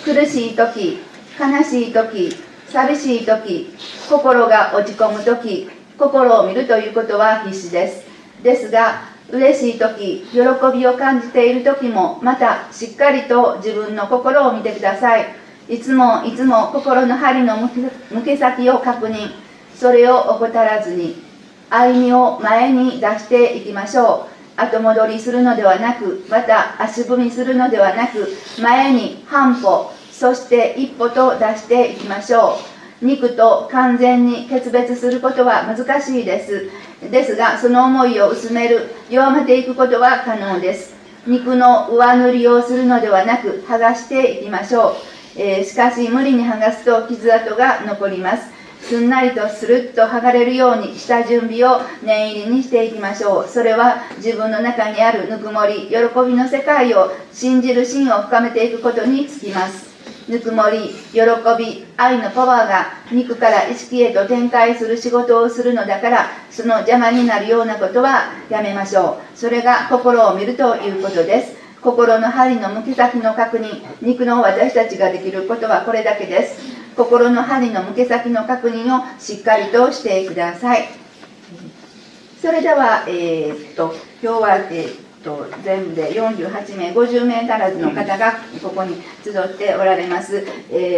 苦しい時、悲しい時、寂しい時、心が落ち込む時、心を見るということは必死です。ですが、嬉しい時、喜びを感じている時も、またしっかりと自分の心を見てください。いつもいつも心の針の向け先を確認、それを怠らずに、歩みを前に出していきましょう。後戻りするのではなく、また足踏みするのではなく、前に半歩、そして一歩と出していきましょう。肉と完全に決別することは難しいです。ですが、その思いを薄める、弱めていくことは可能です。肉の上塗りをするのではなく、剥がしていきましょう。しかし、無理に剥がすと傷跡が残ります。すんなりとスルッと剥がれるように下準備を念入りにしていきましょう。それは自分の中にあるぬくもり、喜びの世界を信じる心を深めていくことにつきます。ぬくもり、喜び、愛のパワーが肉から意識へと展開する仕事をするのだから、その邪魔になるようなことはやめましょう。それが心を見るということです。心の針の向き先の確認、肉の私たちができることはこれだけです。心の針の向け先の確認をしっかりとしてください。それでは、今日は、全部で48名、50名足らずの方がここに集っておられます。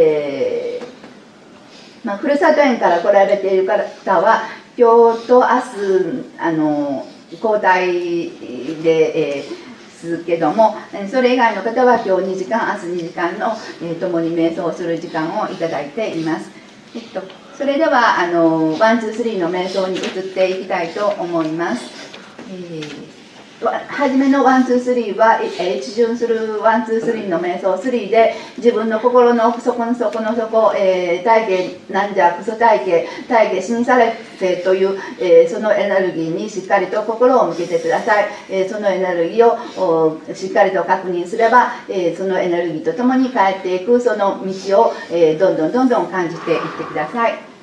ふるさと園から来られている方は、今日と明日、交代で、すけども、それ以外の方は今日2時間、明日2時間の、共に瞑想する時間をいただいています。それでは1、2、3の瞑想に移っていきたいと思います。初めの1、2、3は一巡する1、2、3の瞑想3で自分の心の奥底の底の底、大家なんじゃクソ大家大家死にされてという、そのエネルギーにしっかりと心を向けてください。そのエネルギーをしっかりと確認すれば、そのエネルギーとともに帰っていくその道を、どんどん感じていってください。